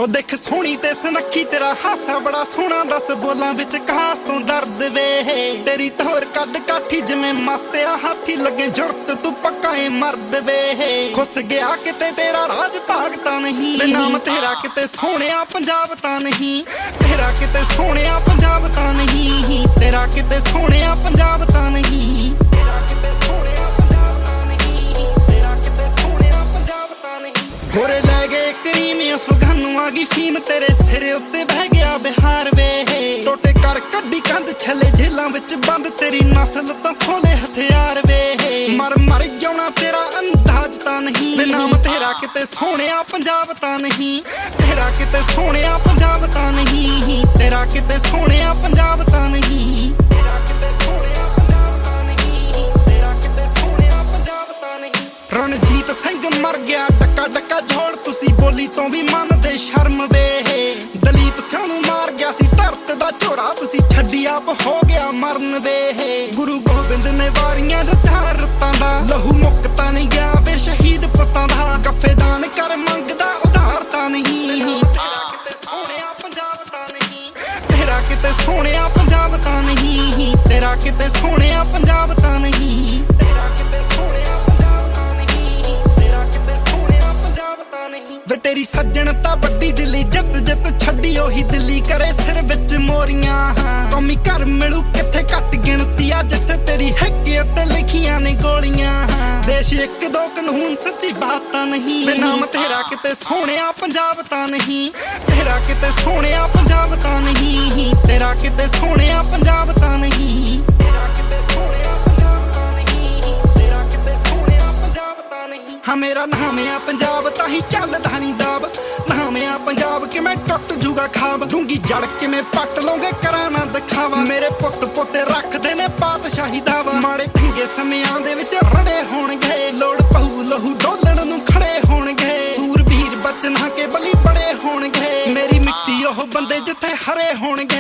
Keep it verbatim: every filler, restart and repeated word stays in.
ਉਹ ਦੇਖ ਸੋਹਣੀ ਤੇ ਸੁਨੱਖੀ ਤੇਰਾ ਹਾਸਾ ਬੜਾ ਸੋਹਣਾ, ਦੱਸ ਬੋਲਾਂ ਵਿੱਚ ਕਾਸ ਤੋਂ ਦਰਦ ਵੇ। ਤੇਰੀ ਤੋਰ ਕੱਦ ਕਾਠੀ ਜਿਵੇਂ ਮਸਤਿਆ ਹਾਥੀ, ਲੱਗੇ ਜੁਰਤ ਤੂੰ ਪੱਕਾ ਏ ਮਰਦ ਵੇ। ਖੁੱਸ ਗਿਆ ਕਿਤੇ ਤੇਰਾ ਰਾਜ ਭਾਗ ਤਾਂ ਨਹੀਂ, ਤੇ ਨਾਮ ਤੇਰਾ ਕਿਤੇ ਸੋਹਣਿਆ ਪੰਜਾਬ ਤਾਂ ਨਹੀਂ। ਤੇਰਾ ਕਿਤੇ ਸੋਹਣਿਆ ਪੰਜਾਬ ਤਾਂ ਨਹੀਂ, ਤੇਰਾ ਕਿਤੇ ਸੋਹਣਿਆ ਪੰਜਾਬ ਤਾਂ ਨਹੀਂ। ਤੇਰਾ ਕਿਤੇ ਸੋਹਣਿਆ ਪੰਜਾਬ ਤਾਂ ਨਹੀਂ, ਤੇਰਾ ਕਿਤੇ ਸੋਹਣਿਆ ਪੰਜਾਬ ਤਾਂ ਨਹੀਂ। ਗੋਰੇ ਲੈ ਗਏ ਕਰੀਮ ਅਫਗਾਨੋਂ ਆ ਗਈ ਫੀਮ, ਤੇਰੇ ਸਿਰ ਉੱਤੇ ਬਹਿ ਗਿਆ ਬਿਹਾਰ ਵੇ। ਟੋਟੇ ਕਰ ਕੱਢੀ ਕੰਧ ਛੱਲੇ ਜੇਲਾਂ ਵਿੱਚ ਬੰਦ, ਤੇਰੀ ਨਸਲ ਤੋਂ ਖੋਲੇ ਹਥਿਆਰ ਵੇ। ਮਰ ਮਰ ਜਾਣਾ ਤੇਰਾ ਅੰਦਾਜ਼ ਤਾਂ ਨਹੀਂ, ਵੇ ਨਾਮ ਤੇਰਾ ਕਿਤੇ ਸੋਹਣਿਆ ਪੰਜਾਬ ਤਾਂ ਨਹੀਂ। ਤੇਰਾ ਕਿਤੇ ਸੋਹਣਿਆ ਪੰਜਾਬ ਤਾਂ ਨਹੀਂ, ਤੇਰਾ ਕਿਤੇ ਸੋਹਣਿਆ ਪੰਜਾਬ ਤਾਂ ਨਹੀਂ। ਤੇਰਾ ਕਿਤੇ ਸੋਹਣਿਆ ਪੰਜਾਬ ਤਾਂ ਨਹੀਂ, ਤੇਰਾ ਕਿਤੇ ਸੋਹਣਿਆ ਪੰਜਾਬ ਤਾਂ ਨਹੀਂ। ਰਣਜੀਤ ਸਿੰਘ ਮਰ ਗਿਆ ਡੱਕਾ ਡੱਕਾ ਝੋਲ, ਤੁਸੀਂ ਬੋਲੀ ਤੋਂ ਵੀ ਮੰਨਦੇ ਸ਼ਰਮ ਵੇ। ਦਲੀਪ ਸਿੰਘ ਨੂੰ ਮਾਰ ਗਿਆ ਸੀ ਧਰਤ ਦਾ ਝੋਰਾ, ਤੁਸੀਂ ਛੱਡੀ ਆਪ ਹੋ ਗਿਆ ਮਰਨ ਵੇ। ਗੁਰੂ ਗੋਬਿੰਦ ਨੇ ਵਾਰੀਆਂ ਜੋ ਚਾਰ ਰੁੱਤਾਂ ਦਾ, ਲਹੂ ਮੁੱਕ ਤਾਂ ਨਹੀਂ ਗਿਆ ਵੇ ਸ਼ਹੀਦ ਪੁੱਤਾਂ ਦਾ। ਗੱਫੇ ਦਾਨ ਕਰ ਮੰਗਦਾ ਉਧਾਰ ਤਾਂ ਨਹੀਂ, ਤੇਰਾ ਕਿਤੇ ਸੋਹਣਿਆ ਪੰਜਾਬ ਤਾਂ ਨਹੀਂ। ਤੇਰਾ ਕਿਤੇ ਸੋਹਣਿਆ ਪੰਜਾਬ ਤਾਂ ਨਹੀਂ, ਤੇਰਾ ਕਿਤੇ ਸੋਹਣਿਆ ਪੰਜਾਬ ਤਾਂ ਨਹੀਂ। ਤੇਰਾ ਕਿਤੇ ਸੋਹਣਿਆ ਪੰਜਾਬ ਤਾਂ ਨਹੀਂ, ਤੇਰਾ ਕਿਤੇ ਸੋਹਣਿਆ ਪੰਜਾਬ ਤਾਂ ਨਹੀਂ। ਵੇ ਤੇਰੀ ਸੱਜਣ ਤਾਂ ਵੱਡੀ ਦਿੱਲੀ ਜਿੱਤ ਜਿੱਤ ਛੱਡੀ, ਉਹੀ ਦਿੱਲੀ ਕਰੇ ਸਿਰ ਵਿੱਚ ਮੋਰੀਆਂ। ਕੌਮੀ ਘਰ ਮਿਲੂ ਕਿੱਥੇ ਘੱਟ ਗਿਣਤੀ ਆ, ਜਿੱਥੇ ਤੇਰੀ ਹੈਗੀ ਉੱਤੇ ਲਿਖੀਆਂ ਨੇ ਗੋਲੀਆਂ। ਦੇਸ਼ ਇੱਕ ਦੋ ਕਾਨੂੰਨ ਸੱਚੀ ਬਾਤ ਤਾਂ ਨਹੀਂ, ਵੇ ਨਾਮ ਤੇਰਾ ਕਿਤੇ ਸੋਹਣਿਆ ਪੰਜਾਬ ਤਾਂ ਨਹੀਂ। ਤੇਰਾ ਕਿਤੇ ਸੋਹਣਿਆ ਪੰਜਾਬ ਤਾਂ ਨਹੀਂ, ਤੇਰਾ ਕਿਤੇ ਸੋਹਣਿਆ ਪੰਜਾਬ ਤਾਂ ਨਹੀਂ। ਤੇਰਾ ਕਿਤੇ ਸੋਹਣਿਆ ਪੰਜਾਬ ਤਾਂ ਨਹੀਂ, ਤੇਰਾ ਕਿਤੇ ਸੋਹਣਿਆ ਪੰਜਾਬ ਤਾਂ ਨਹੀਂ। ਹਾਂ ਮੇਰਾ ਨਾਮ ਆ ਪੰਜਾਬ ਤਾਂ ਹੀ ਚੱਲਦਾ ਨਹੀਂ ਦਾਬ, ਨਾਮ ਆ ਪੰਜਾਬ ਕਿਵੇਂ ਟੁੱਟ ਜੂਗਾ ਖਾਬ। ਡੂੰਗੀ ਜੜ ਕਿਵੇਂ ਪੱਟ ਲਓਗੇ ਕਰਾਂ ਨਾ ਦਿਖਾਵਾ, ਮੇਰੇ ਪੁੱਤ ਪੋਤੇ ਰੱਖਦੇ ਨੇ ਪਾਤਸ਼ਾਹੀ ਦਾਵਾ। ਮਾੜੇ ਚੰਗੇ ਸਮਿਆਂ ਦੇ ਵਿੱਚ ਰੜੇ ਹੋਣਗੇ, ਲੋੜ ਪਊ ਲਹੂ ਡੋਲਣ ਨੂੰ ਖੜੇ ਹੋਣਗੇ। ਸੂਰਬੀਰ ਬਚਨਾਂ ਕੇ ਬਲੀ ਬੜੇ ਹੋਣਗੇ, ਮੇਰੀ ਮਿੱਟੀ ਉਹ ਬੰਦੇ ਜਿੱਥੇ ਹਰੇ ਹੋਣਗੇ।